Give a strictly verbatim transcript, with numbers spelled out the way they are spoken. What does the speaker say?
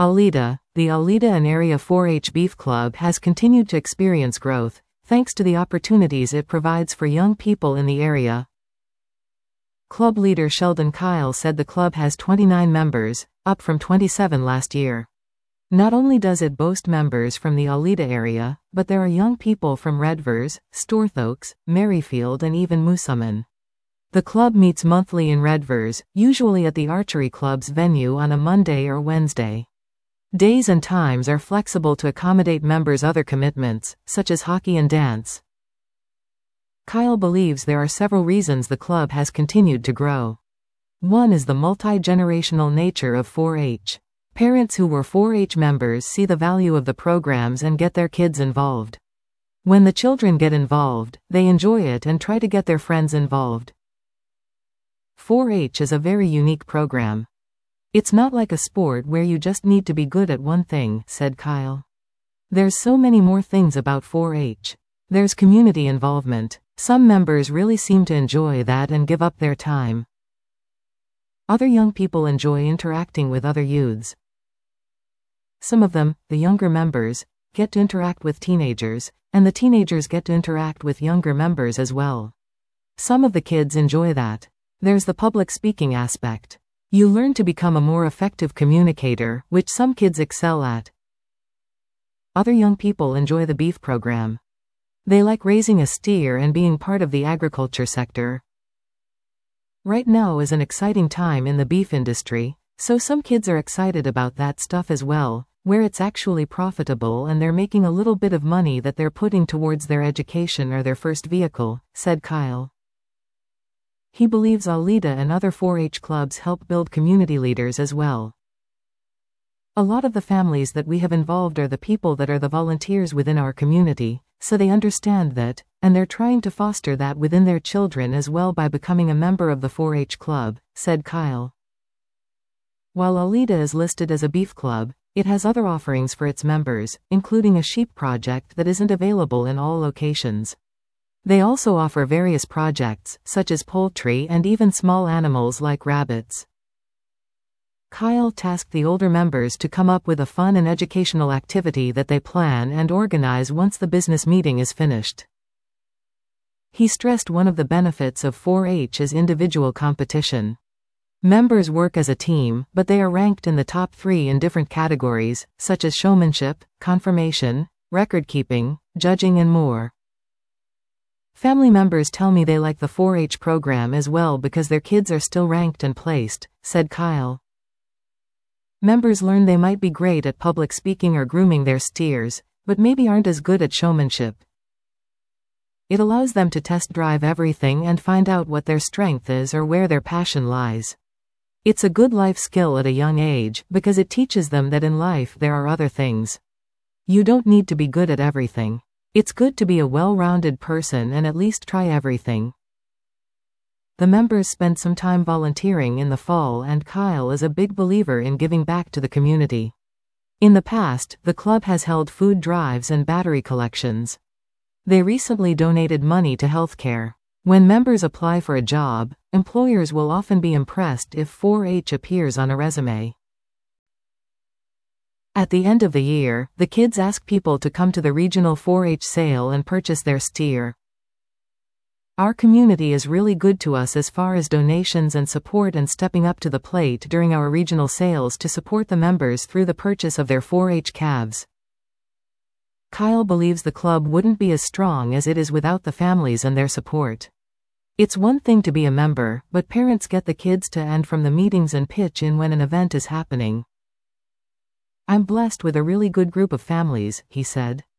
Alida, the Alida and Area four H Beef Club has continued to experience growth, thanks to the opportunities it provides for young people in the area. Club leader Sheldon Kyle said the club has twenty-nine members, up from twenty-seven last year. Not only does it boast members from the Alida area, but there are young people from Redvers, Storthoaks, Merrifield and even Moosomin. The club meets monthly in Redvers, usually at the archery club's venue on a Monday or Wednesday. Days and times are flexible to accommodate members' other commitments, such as hockey and dance. Kyle believes there are several reasons the club has continued to grow. One is the multi-generational nature of four H. Parents who were four H members see the value of the programs and get their kids involved. When the children get involved, they enjoy it and try to get their friends involved. four H is a very unique program. It's not like a sport where you just need to be good at one thing, said Kyle. There's so many more things about four H. There's community involvement. Some members really seem to enjoy that and give up their time. Other young people enjoy interacting with other youths. Some of them, the younger members, get to interact with teenagers, and the teenagers get to interact with younger members as well. Some of the kids enjoy that. There's the public speaking aspect. You learn to become a more effective communicator, which some kids excel at. Other young people enjoy the beef program. They like raising a steer and being part of the agriculture sector. Right now is an exciting time in the beef industry, so some kids are excited about that stuff as well, where it's actually profitable and they're making a little bit of money that they're putting towards their education or their first vehicle, said Kyle. He believes Alida and other four H clubs help build community leaders as well. A lot of the families that we have involved are the people that are the volunteers within our community, so they understand that, and they're trying to foster that within their children as well by becoming a member of the four H club, said Kyle. While Alida is listed as a beef club, it has other offerings for its members, including a sheep project that isn't available in all locations. They also offer various projects, such as poultry and even small animals like rabbits. Kyle tasked the older members to come up with a fun and educational activity that they plan and organize once the business meeting is finished. He stressed one of the benefits of four H is individual competition. Members work as a team, but they are ranked in the top three in different categories, such as showmanship, confirmation, record-keeping, judging and more. Family members tell me they like the four H program as well because their kids are still ranked and placed, said Kyle. Members learn they might be great at public speaking or grooming their steers, but maybe aren't as good at showmanship. It allows them to test drive everything and find out what their strength is or where their passion lies. It's a good life skill at a young age because it teaches them that in life there are other things. You don't need to be good at everything. It's good to be a well-rounded person and at least try everything. The members spent some time volunteering in the fall and Kyle is a big believer in giving back to the community. In the past, the club has held food drives and battery collections. They recently donated money to healthcare. When members apply for a job, employers will often be impressed if four H appears on a resume. At the end of the year, the kids ask people to come to the regional four H sale and purchase their steer. Our community is really good to us as far as donations and support and stepping up to the plate during our regional sales to support the members through the purchase of their four H calves. Kyle believes the club wouldn't be as strong as it is without the families and their support. It's one thing to be a member, but parents get the kids to and from the meetings and pitch in when an event is happening. I'm blessed with a really good group of families, he said.